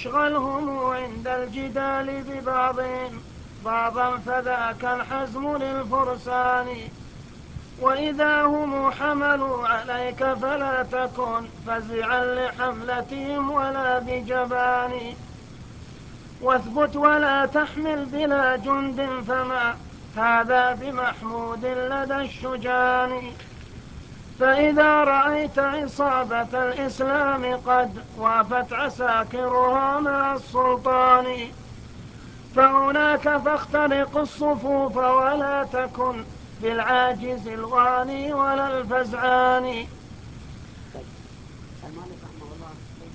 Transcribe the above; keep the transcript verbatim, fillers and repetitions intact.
يشغلهم عند الجدال ببعضهم بعضا فذاك الحزم للفرسان. وإذا هم حملوا عليك فلا تكن فزعا لحملتهم ولا بجبان. واثبت ولا تحمل بلا جند فما هذا بمحمود لدى الشجان. فإذا رأيت عصابة الإسلام قد وافت عساكرها مع السلطان فهناك فاخترق الصفوف ولا تكن بالعاجز الغاني ولا الفزعان. طيب. المؤلف